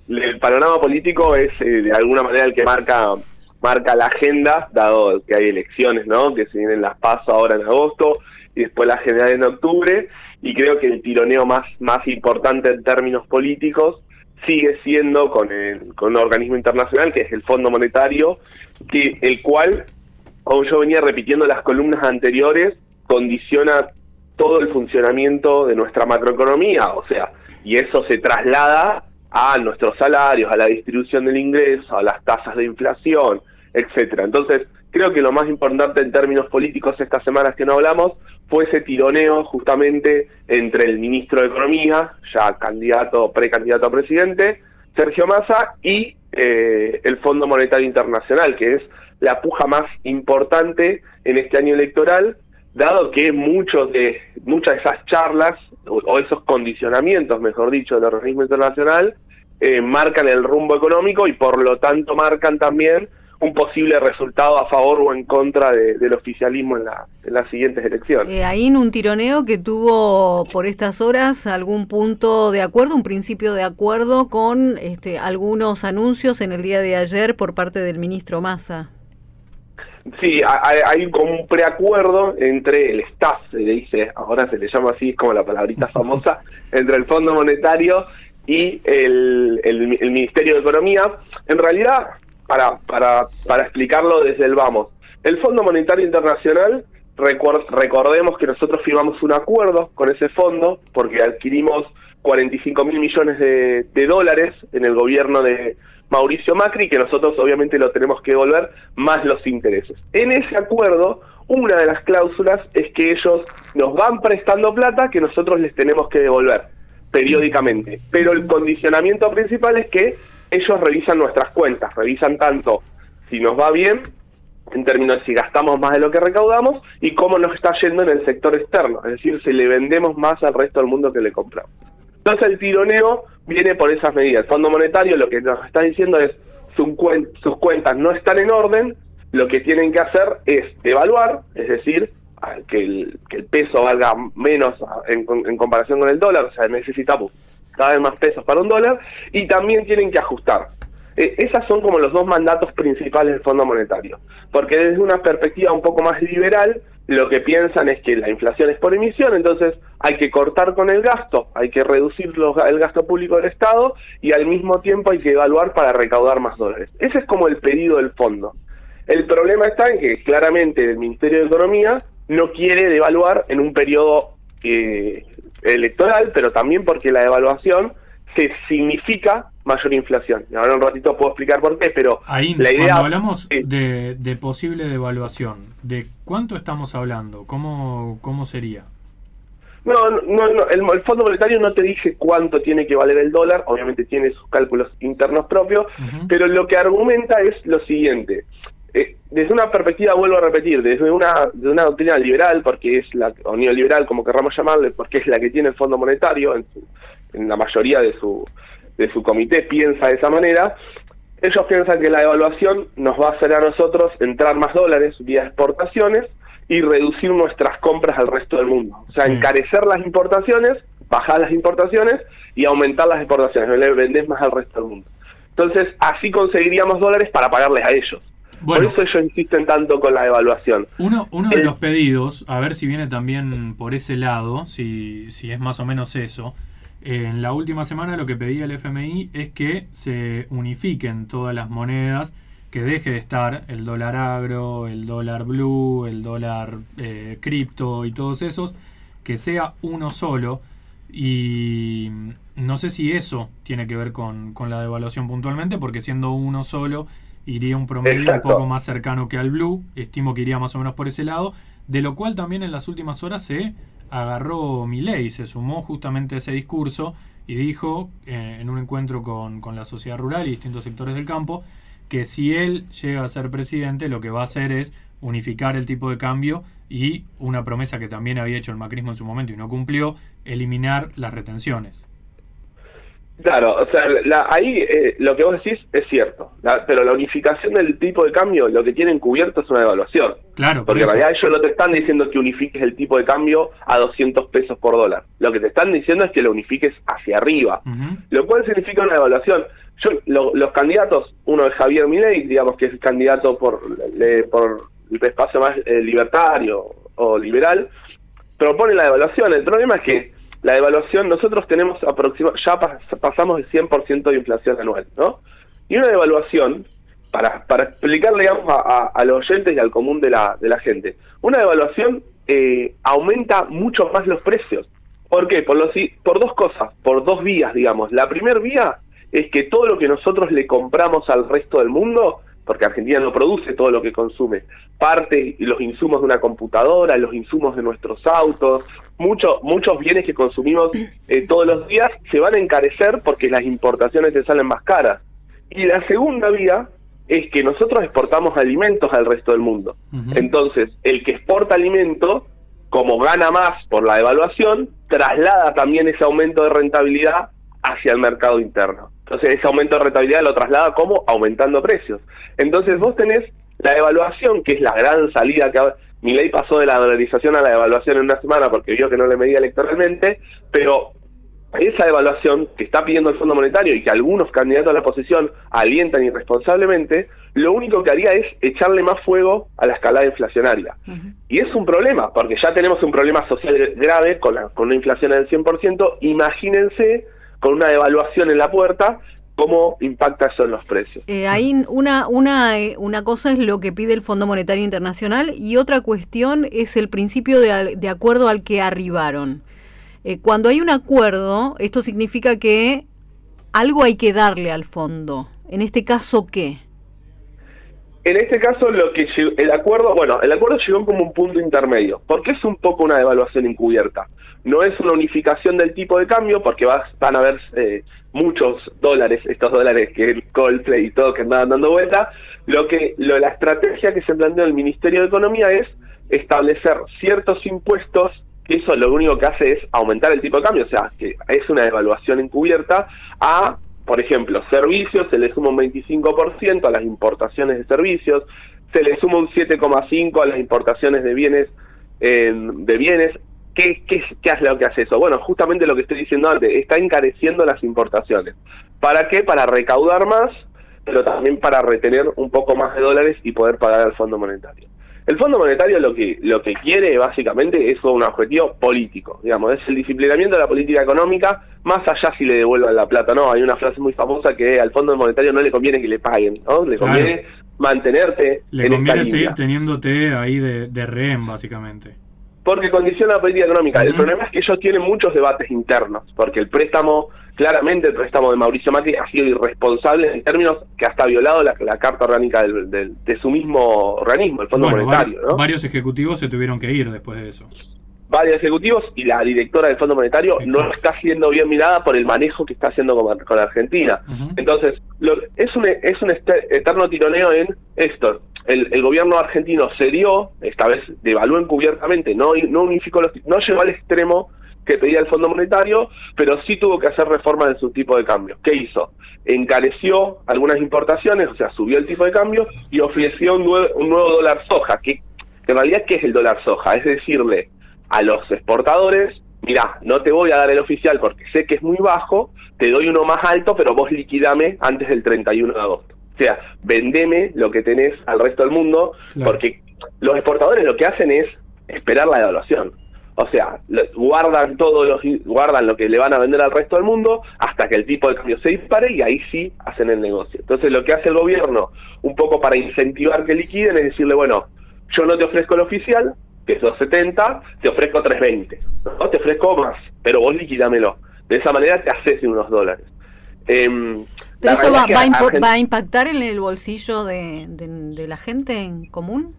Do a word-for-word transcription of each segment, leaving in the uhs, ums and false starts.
el panorama político es eh, de alguna manera el que marca marca la agenda, dado que hay elecciones, ¿no? Que se vienen las PASO ahora en agosto y después las generales en octubre, y creo que el tironeo más más importante en términos políticos sigue siendo con el con un organismo internacional que es el Fondo Monetario, que el cual, como yo venía repitiendo en las columnas anteriores, condiciona todo el funcionamiento de nuestra macroeconomía, o sea, y eso se traslada a nuestros salarios, a la distribución del ingreso, a las tasas de inflación, etcétera. Entonces, creo que lo más importante en términos políticos estas semanas que no hablamos fue ese tironeo justamente entre el ministro de Economía, ya candidato, precandidato a presidente, Sergio Massa, y eh, el Fondo Monetario Internacional, que es la puja más importante en este año electoral, dado que muchos de muchas de esas charlas, o, o esos condicionamientos, mejor dicho, del organismo internacional, eh, marcan el rumbo económico y por lo tanto marcan también un posible resultado a favor o en contra de, del oficialismo en, la, en las siguientes elecciones. Eh, ahí en un tironeo que tuvo por estas horas algún punto de acuerdo, un principio de acuerdo con este, algunos anuncios en el día de ayer por parte del ministro Massa. Sí, hay, hay como un preacuerdo entre el staff, se le dice, ahora se le llama así, es como la palabrita famosa, entre el Fondo Monetario y el, el, el Ministerio de Economía. En realidad, para, para, para explicarlo desde el vamos, el Fondo Monetario Internacional, record, recordemos que nosotros firmamos un acuerdo con ese fondo, porque adquirimos cuarenta y cinco mil millones de, de dólares en el gobierno de Mauricio Macri, que nosotros obviamente lo tenemos que devolver, más los intereses. En ese acuerdo, una de las cláusulas es que ellos nos van prestando plata que nosotros les tenemos que devolver periódicamente, pero el condicionamiento principal es que ellos revisan nuestras cuentas, revisan tanto si nos va bien, en términos de si gastamos más de lo que recaudamos, y cómo nos está yendo en el sector externo, es decir, si le vendemos más al resto del mundo que le compramos. Entonces el tironeo viene por esas medidas. El Fondo Monetario lo que nos está diciendo es su cuen- sus cuentas no están en orden, lo que tienen que hacer es devaluar, es decir, que el, que el peso valga menos en, en comparación con el dólar, o sea, necesitamos cada vez más pesos para un dólar, y también tienen que ajustar. Eh, esas son como los dos mandatos principales del Fondo Monetario, porque desde una perspectiva un poco más liberal, lo que piensan es que la inflación es por emisión, entonces hay que cortar con el gasto, hay que reducir los, el gasto público del Estado y al mismo tiempo hay que evaluar para recaudar más dólares. Ese es como el pedido del fondo. El problema está en que claramente el Ministerio de Economía no quiere devaluar en un periodo eh, electoral, pero también porque la devaluación se significa mayor inflación. Y ahora un ratito puedo explicar por qué, pero ahí, la idea... cuando hablamos eh, de, de posible devaluación, ¿de cuánto estamos hablando? ¿Cómo, cómo sería? No, no, no el, el Fondo Monetario no te dice cuánto tiene que valer el dólar, obviamente tiene sus cálculos internos propios, uh-huh. pero lo que argumenta es lo siguiente. Eh, desde una perspectiva, vuelvo a repetir, desde una, de una doctrina liberal, porque es la, o neoliberal, como querramos llamarle, porque es la que tiene el Fondo Monetario, en, su, en la mayoría de su, de su comité piensa de esa manera, ellos piensan que la devaluación nos va a hacer a nosotros entrar más dólares vía exportaciones y reducir nuestras compras al resto del mundo. O sea, sí. encarecer las importaciones, bajar las importaciones y aumentar las exportaciones, le vendés más al resto del mundo. Entonces, así conseguiríamos dólares para pagarles a ellos. Bueno, por eso ellos insisten tanto con la devaluación. Uno, uno de El, los pedidos, a ver si viene también por ese lado, si, si es más o menos eso. Eh, en la última semana lo que pedía el F M I es que se unifiquen todas las monedas, que deje de estar el dólar agro, el dólar blue, el dólar eh, cripto y todos esos, que sea uno solo. Y no sé si eso tiene que ver con, con la devaluación puntualmente, porque siendo uno solo iría un promedio Exacto. un poco más cercano que al blue, estimo que iría más o menos por ese lado, de lo cual también en las últimas horas se agarró Milei, se sumó justamente a ese discurso y dijo eh, en un encuentro con, con la sociedad rural y distintos sectores del campo que si él llega a ser presidente lo que va a hacer es unificar el tipo de cambio y una promesa que también había hecho el macrismo en su momento y no cumplió, eliminar las retenciones. Claro, o sea, la, ahí eh, lo que vos decís es cierto, la, pero la unificación del tipo de cambio, lo que tienen cubierto es una devaluación. Claro, porque en realidad ellos no te están diciendo que unifiques el tipo de cambio a doscientos pesos por dólar. Lo que te están diciendo es que lo unifiques hacia arriba, uh-huh. lo cual significa una devaluación. yo lo, los candidatos, uno es Javier Milei, digamos que es el candidato por, le, por el espacio más eh, libertario o liberal, propone la devaluación. El problema es que la devaluación, nosotros tenemos aproximadamente, ya pas, pasamos el cien por ciento de inflación anual, ¿no? Y una devaluación, para, para explicarle, digamos, a, a, a los oyentes y al común de la, de la gente, una devaluación eh, aumenta mucho más los precios. ¿Por qué? Por, los, por dos cosas, por dos vías, digamos. La primera vía es que todo lo que nosotros le compramos al resto del mundo, porque Argentina no produce todo lo que consume, parte y los insumos de una computadora, los insumos de nuestros autos, muchos muchos bienes que consumimos eh, todos los días se van a encarecer porque las importaciones te salen más caras. Y la segunda vía es que nosotros exportamos alimentos al resto del mundo. Uh-huh. Entonces, el que exporta alimentos, como gana más por la devaluación, traslada también ese aumento de rentabilidad hacia el mercado interno. Entonces ese aumento de rentabilidad lo traslada como aumentando precios. Entonces vos tenés la devaluación, que es la gran salida que Milei pasó de la dolarización a la devaluación en una semana porque vio que no le medía electoralmente, pero esa devaluación que está pidiendo el Fondo Monetario y que algunos candidatos a la oposición alientan irresponsablemente, lo único que haría es echarle más fuego a la escalada inflacionaria. Uh-huh. Y es un problema, porque ya tenemos un problema social grave con, la, con una inflación del cien por ciento, imagínense con una devaluación en la puerta, ¿cómo impacta eso en los precios? Eh, ahí una, una, una cosa es lo que pide el Fondo Monetario Internacional y otra cuestión es el principio de, de acuerdo al que arribaron. Eh, cuando hay un acuerdo, esto significa que algo hay que darle al fondo. En este caso, ¿qué? En este caso, lo que el acuerdo, bueno, el acuerdo llegó como un punto intermedio, porque es un poco una devaluación encubierta. No es una unificación del tipo de cambio, porque vas, van a haber eh, muchos dólares, estos dólares que el Coldplay y todo que andaban dando vuelta. Lo que, lo, la estrategia que se planteó en el Ministerio de Economía es establecer ciertos impuestos, que eso lo único que hace es aumentar el tipo de cambio, o sea, que es una devaluación encubierta a, por ejemplo, servicios, se le suma un veinticinco por ciento a las importaciones de servicios, se le suma un siete coma cinco por ciento a las importaciones de bienes, eh, de bienes. ¿Qué, qué, ¿Qué es lo que hace eso? Bueno, justamente lo que estoy diciendo antes, está encareciendo las importaciones. ¿Para qué? Para recaudar más, pero también para retener un poco más de dólares y poder pagar al Fondo Monetario. El Fondo Monetario lo que lo que quiere básicamente es un objetivo político, digamos, es el disciplinamiento de la política económica, más allá si le devuelvan la plata, ¿no? Hay una frase muy famosa que al Fondo Monetario no le conviene que le paguen, ¿no? Le conviene claro. mantenerte le en conviene esta seguir línea. teniéndote ahí de, de rehén, básicamente. Porque condiciona la política económica. Uh-huh. El problema es que ellos tienen muchos debates internos, porque el préstamo, claramente el préstamo de Mauricio Macri ha sido irresponsable en términos que hasta ha violado la, la carta orgánica del, del, de su mismo organismo, el Fondo bueno, Monetario. Var- ¿no? Varios ejecutivos se tuvieron que ir después de eso. Varios ejecutivos y la directora del Fondo Monetario Exacto. no está siendo bien mirada por el manejo que está haciendo con, con Argentina. Uh-huh. Entonces, lo, es un es un eterno tironeo en esto. El, el gobierno argentino cedió, esta vez devaluó encubiertamente, no, no unificó los, no llegó al extremo que pedía el Fondo Monetario, pero sí tuvo que hacer reformas en su tipo de cambio. ¿Qué hizo? Encareció algunas importaciones, o sea, subió el tipo de cambio y ofreció un, nue- un nuevo dólar soja, que, que en realidad, ¿qué es el dólar soja? Es decirle a los exportadores, mirá, no te voy a dar el oficial porque sé que es muy bajo, te doy uno más alto, pero vos liquidame antes del treinta y uno de agosto. O sea, vendeme lo que tenés al resto del mundo, claro. porque los exportadores lo que hacen es esperar la devaluación. O sea, guardan todos los guardan lo que le van a vender al resto del mundo hasta que el tipo de cambio se dispare y ahí sí hacen el negocio. Entonces lo que hace el gobierno, un poco para incentivar que liquiden, es decirle, bueno, yo no te ofrezco el oficial, que es dos setenta, te ofrezco tres veinte. No te ofrezco más, pero vos liquídamelo. De esa manera te haces unos dólares. Eh, ¿Pero eso va, va, impo- Argent- va a impactar en el bolsillo de, de, de la gente en común?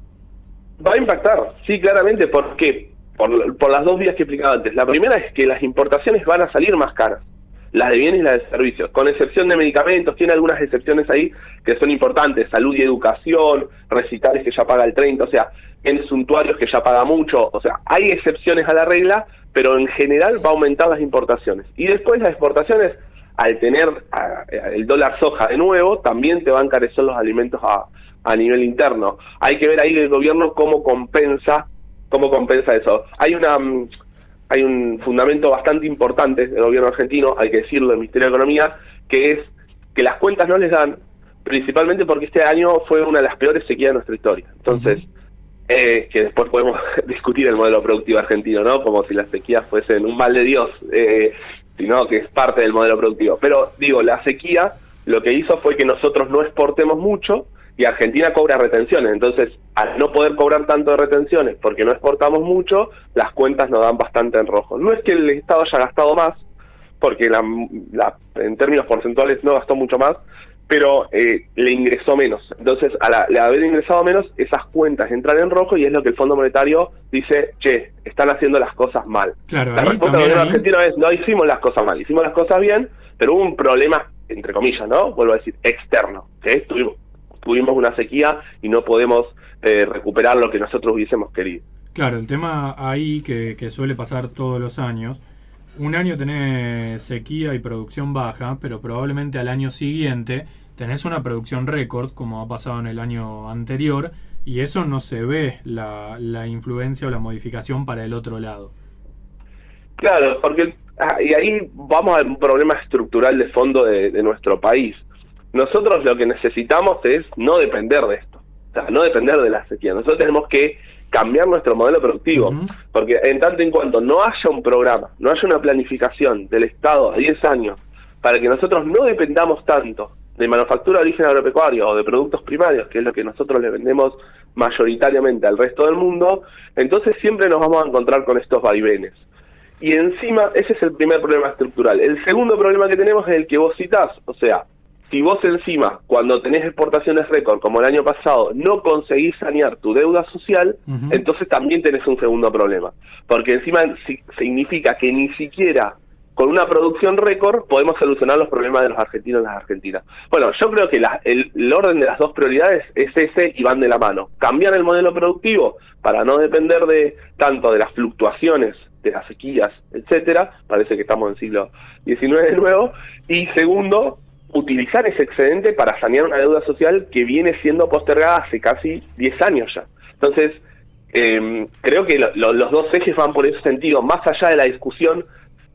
Va a impactar, sí, claramente, porque por, por las dos vías que he explicado antes. La primera es que las importaciones van a salir más caras, las de bienes y las de servicios, con excepción de medicamentos, tiene algunas excepciones ahí que son importantes, salud y educación, recitales que ya paga el treinta, o sea, en suntuarios que ya paga mucho, o sea, hay excepciones a la regla, pero en general va a aumentar las importaciones. Y después las exportaciones, al tener a, a, el dólar soja de nuevo, también te van a encarecer los alimentos a, a nivel interno. Hay que ver ahí el gobierno cómo compensa, cómo compensa eso. Hay una hay un fundamento bastante importante del gobierno argentino, hay que decirlo, del Ministerio de Economía, que es que las cuentas no les dan, principalmente porque este año fue una de las peores sequías de nuestra historia. Entonces, uh-huh. eh, que después podemos discutir el modelo productivo argentino, ¿no? Como si las sequías fuesen un mal de Dios, eh, sino que es parte del modelo productivo. Pero, digo, la sequía lo que hizo fue que nosotros no exportemos mucho y Argentina cobra retenciones. Entonces, al no poder cobrar tanto de retenciones porque no exportamos mucho, las cuentas nos dan bastante en rojo. No es que el Estado haya gastado más, porque la, la, en términos porcentuales no gastó mucho más, pero eh, le ingresó menos. Entonces, al haber ingresado menos, esas cuentas entran en rojo y es lo que el Fondo Monetario dice, che, están haciendo las cosas mal. Claro, la respuesta del gobierno argentino es, no hicimos las cosas mal, hicimos las cosas bien, pero hubo un problema, entre comillas, ¿no? Vuelvo a decir, externo, que es, tuvimos, tuvimos una sequía y no podemos eh, recuperar lo que nosotros hubiésemos querido. Claro, el tema ahí que, que suele pasar todos los años, un año tenés sequía y producción baja, pero probablemente al año siguiente tenés una producción récord, como ha pasado en el año anterior, y eso no se ve la, la influencia o la modificación para el otro lado. Claro, porque ah, y ahí vamos a un problema estructural de fondo de, de nuestro país. Nosotros lo que necesitamos es no depender de esto, o sea, no depender de la sequía. Nosotros tenemos que cambiar nuestro modelo productivo, uh-huh. porque en tanto en cuanto no haya un programa, no haya una planificación del Estado a diez años, para que nosotros no dependamos tanto de manufactura de origen agropecuario o de productos primarios, que es lo que nosotros le vendemos mayoritariamente al resto del mundo, entonces siempre nos vamos a encontrar con estos vaivenes. Y encima, ese es el primer problema estructural. El segundo problema que tenemos es el que vos citás, o sea, si vos encima, cuando tenés exportaciones récord, como el año pasado, no conseguís sanear tu deuda social, uh-huh. entonces también tenés un segundo problema. Porque encima si, significa que ni siquiera con una producción récord podemos solucionar los problemas de los argentinos y las argentinas. Bueno, yo creo que la, el, el orden de las dos prioridades es ese y van de la mano. Cambiar el modelo productivo para no depender de tanto de las fluctuaciones, de las sequías, etcétera. Parece que estamos en siglo diecinueve de nuevo. Y segundo, utilizar ese excedente para sanear una deuda social que viene siendo postergada hace casi diez años ya. Entonces, eh, creo que lo, lo, los dos ejes van por ese sentido, más allá de la discusión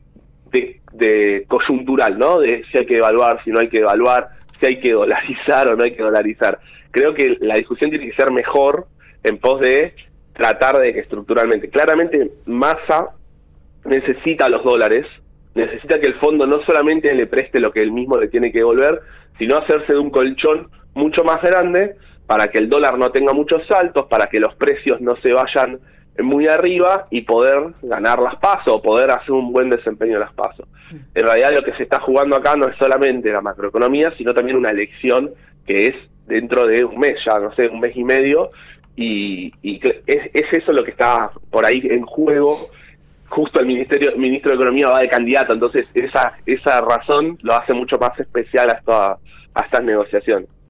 de, de coyuntural, ¿no? De si hay que evaluar, si no hay que evaluar, si hay que dolarizar o no hay que dolarizar. Creo que la discusión tiene que ser mejor en pos de tratar de que estructuralmente, claramente Massa necesita los dólares, necesita que el fondo no solamente le preste lo que él mismo le tiene que devolver, sino hacerse de un colchón mucho más grande para que el dólar no tenga muchos saltos, para que los precios no se vayan muy arriba y poder ganar las PASO o poder hacer un buen desempeño en las PASO. En realidad lo que se está jugando acá no es solamente la macroeconomía, sino también una elección que es dentro de un mes, ya no sé, un mes y medio, y, y es, es eso lo que está por ahí en juego. Justo el ministerio, el ministro de Economía va de candidato, entonces esa esa razón lo hace mucho más especial a, esta, a estas negociaciones.